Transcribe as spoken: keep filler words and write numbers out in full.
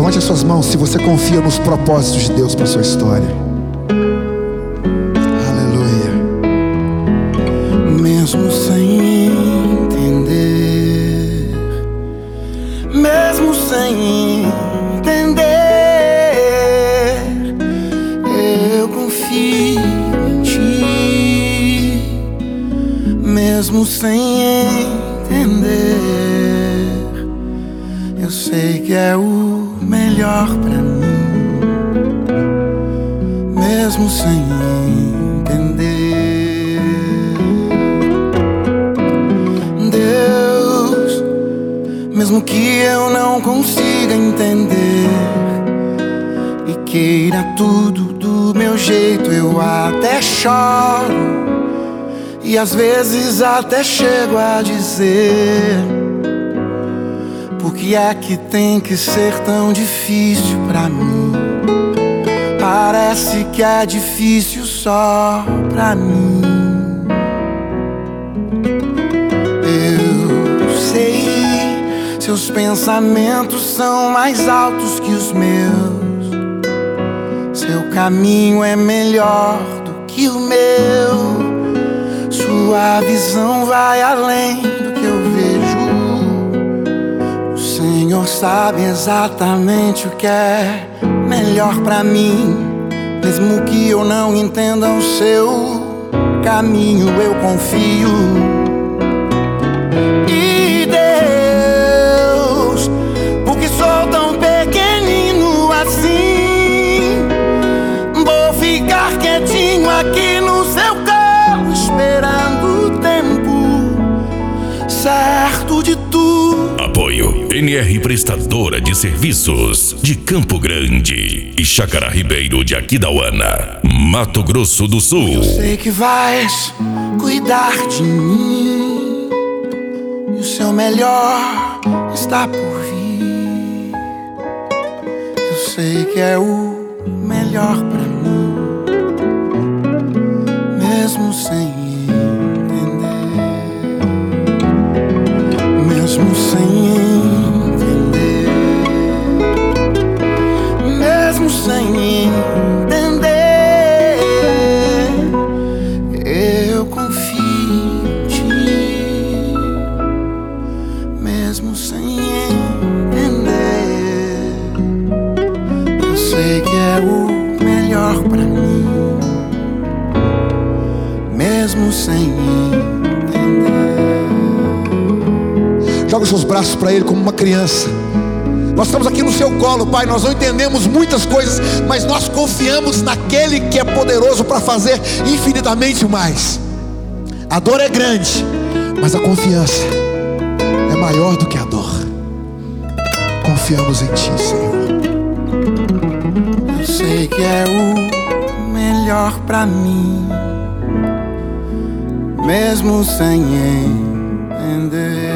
Levante as suas mãos se você confia nos propósitos de Deus para a sua história. Aleluia. Mesmo sem entender, mesmo sem entender, eu confio em Ti. Mesmo sem entender, eu sei que é o melhor pra mim. Mesmo sem entender, Deus, mesmo que eu não consiga entender e queira tudo do meu jeito, eu até choro e às vezes até chego a dizer: por que é que tem que ser tão difícil pra mim? Parece que é difícil só pra mim. Eu sei, seus pensamentos são mais altos que os meus. Seu caminho é melhor do que o meu. Sua visão vai além do que eu vejo. O Senhor sabe exatamente o que é melhor pra mim. Mesmo que eu não entenda o seu caminho, eu confio. E Deus, porque sou tão pequenino assim, vou ficar quietinho aqui no seu colo, esperando o tempo certo de tudo. Apoio N R Prestadora de Serviços de Campo Grande e Chácara Ribeiro de Aquidauana, Mato Grosso do Sul. Eu sei que vais cuidar de mim e o seu melhor está por vir. Eu sei que é o melhor pra mim, mesmo sem entender, mesmo sem entender, mesmo sem entender, eu confio em Ti. Mesmo sem entender, eu sei que é o melhor pra mim. Mesmo sem entender. Joga os seus braços para Ele como uma criança. Nós estamos aqui no seu colo, Pai. Nós não entendemos muitas coisas, mas nós confiamos naquele que é poderoso para fazer infinitamente mais. A dor é grande, mas a confiança é maior do que a dor. Confiamos em Ti, Senhor. Eu sei que é o melhor pra mim, mesmo sem entender.